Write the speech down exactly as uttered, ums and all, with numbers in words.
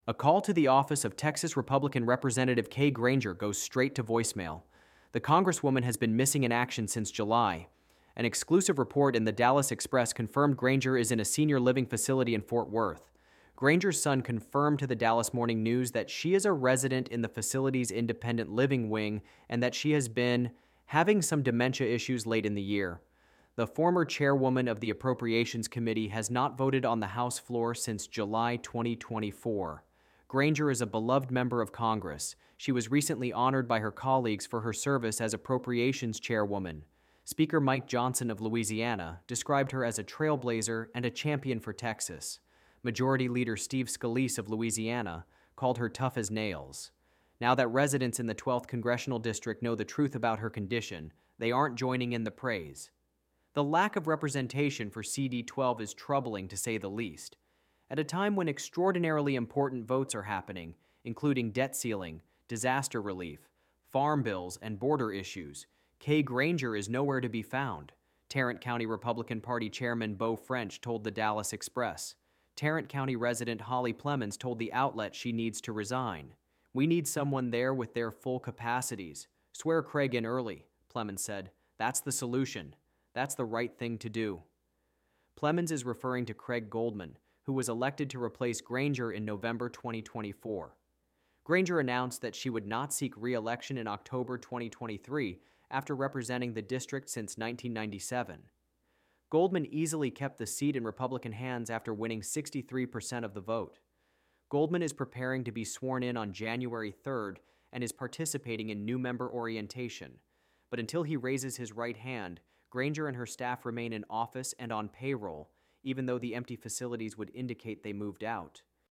A call to the office of Texas Republican Representative Kay Granger goes straight to voicemail. The Congresswoman has been missing in action since July. An exclusive report in the Dallas Express confirmed Granger is in a senior living facility in Fort Worth. Granger's son confirmed to the Dallas Morning News that she is a resident in the facility's independent living wing and that she has been having some dementia issues late in the year. The former chairwoman of the Appropriations Committee has not voted on the House floor since July twenty twenty-four. Granger is a beloved member of Congress. She was recently honored by her colleagues for her service as Appropriations Chairwoman. Speaker Mike Johnson of Louisiana described her as a trailblazer and a champion for Texas. Majority Leader Steve Scalise of Louisiana called her tough as nails. Now that residents in the twelfth Congressional District know the truth about her condition, they aren't joining in the praise. The lack of representation for C D twelve is troubling, to say the least. At a time when extraordinarily important votes are happening, including debt ceiling, disaster relief, farm bills, and border issues, Kay Granger is nowhere to be found, Tarrant County Republican Party Chairman Beau French told the Dallas Express. Tarrant County resident Holly Plemons told the outlet she needs to resign. "We need someone there with their full capacities. Swear Craig in early," Plemons said. "That's the solution. That's the right thing to do." Plemons is referring to Craig Goldman, who was elected to replace Granger in November twenty twenty-four. Granger announced that she would not seek re-election in October twenty twenty-three after representing the district since nineteen ninety-seven. Goldman easily kept the seat in Republican hands after winning sixty-three percent of the vote. Goldman is preparing to be sworn in on January third and is participating in new member orientation. But until he raises his right hand, Granger and her staff remain in office and on payroll, even though the empty facilities would indicate they moved out.